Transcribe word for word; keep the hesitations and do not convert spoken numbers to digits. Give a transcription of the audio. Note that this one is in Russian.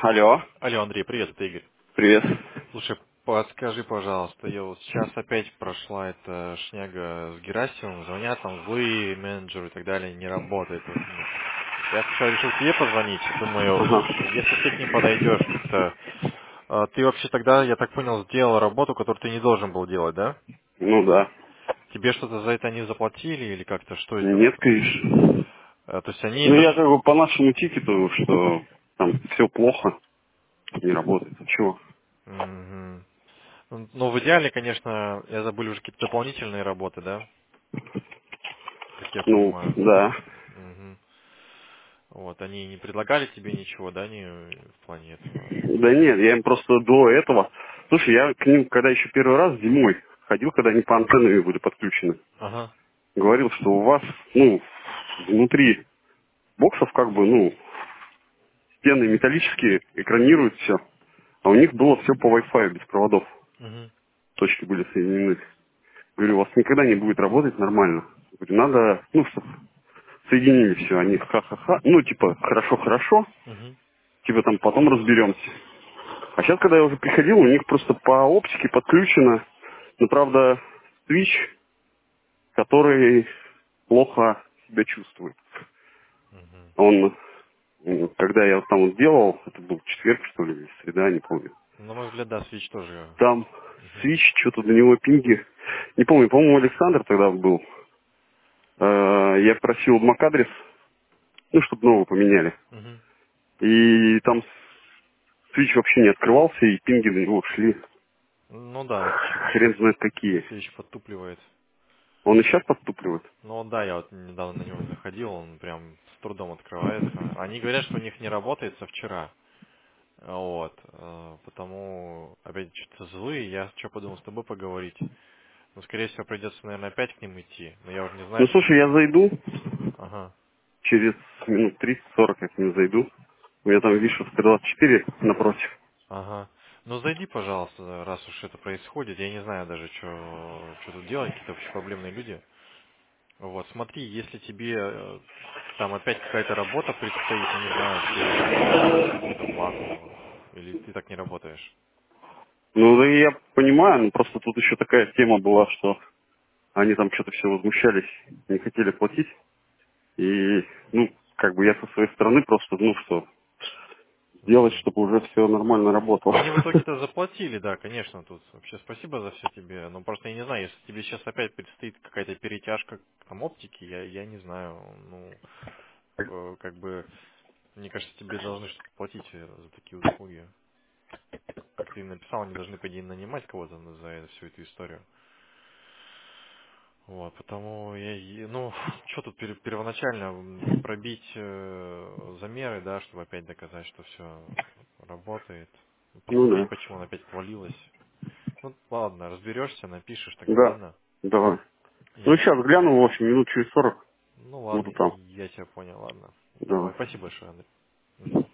Алло, Алло, Андрей, привет, это Игорь. привет. Слушай, подскажи, пожалуйста, я вот сейчас опять прошла эта шняга с Герасимом, звонят там злые менеджеры и так далее, не работает. Вот, ну, я сначала решил тебе позвонить, думаю, Ага. если ты к ним подойдешь как-то, а, ты вообще тогда, я так понял, сделал работу, которую ты не должен был делать, да? Ну да. Тебе что-то за это они заплатили или как-то, что это? Нет, конечно. А, То есть они... Ну на- я как бы по нашему тикету, что там все плохо, не работает. А чего? Мгм. Ну, ну, в идеале, конечно, я забыл уже какие-то дополнительные работы, да? Как я Ну, понимаю. да. Мгм. Вот, они не предлагали тебе ничего, да, не в плане этого? Да нет, я им просто до этого... Слушай, я к ним, когда еще первый раз зимой ходил, когда они по антеннами были подключены, Ага. говорил, что у вас, ну, внутри боксов как бы, ну, стены металлические, экранируют все, а у них было все по Wi-Fi без проводов. Мгм. Точки были соединены. Говорю, у вас никогда не будет работать нормально. Говорю, надо, ну, чтоб соединили все, они ха-ха-ха, ну, типа, хорошо-хорошо, Мгм. типа там потом разберемся. А сейчас, когда я уже приходил, у них просто по оптике подключено, ну, правда, свич, который плохо себя чувствует. Мгм. Он, м, когда я там вот делал, это был четверг, что ли, или среда, не помню, На мой взгляд, да, свич тоже. там Мгм. свич, что-то до него пинги, не помню, по-моему, Александр тогда был. Э, Я просил MAC-адрес, ну, чтобы новый поменяли. Мгм. И там свич вообще не открывался, и пинги на него шли. Ну да, вот ч- Хрен знает какие. свич подтупливает. Он и сейчас подступливает. Ну да, я вот недавно на него заходил, он прям с трудом открывается. Они говорят, что у них не работает со вчера. Вот. э, Потому опять что-то злые, я что подумал с тобой поговорить. Ну, скорее всего, придется, наверное, опять к ним идти. Но я уже не знаю, Ну, что... слушай, я зайду, Ага. через минут тридцать-сорок я к ним зайду. У меня там Вишевская двадцать четыре напротив. Ага. Ну зайди, пожалуйста, раз уж это происходит. Я не знаю даже, что что тут делать, какие-то вообще проблемные люди. Вот, смотри, если тебе э, там опять какая-то работа предстоит, ну не знаю, тебе заплатят какую-то плату, или ты так не работаешь. Ну, да и я понимаю, но просто тут еще такая тема была, что они там что-то все возмущались, не хотели платить. И, ну, как бы я со своей стороны просто, ну, что, сделать, Мгм. чтобы уже все нормально Ну работало. они в итоге-то заплатили, да, конечно, тут вообще спасибо за все тебе. Но просто я не знаю, если тебе сейчас опять предстоит какая-то перетяжка там оптики, я, я не знаю, ну, э, как бы, мне кажется, тебе должны что-то платить э, за такие услуги. Как ты написал, они должны, по идее, нанимать кого-то на- за всю эту историю. Вот, потому я, и- ну, что тут пер- первоначально м, пробить э, замеры, да, чтобы опять доказать, что все работает. Ну Посмотреть, да. почему она опять провалилась. Ну, ладно, разберешься, напишешь тогда, Да, ладно? давай. Я, Ну, не- сейчас гляну, в общем, минут через сорок ну ладно, буду там. я тебя понял, ладно. Давай. Давай, спасибо большое, Андрей. Мгм.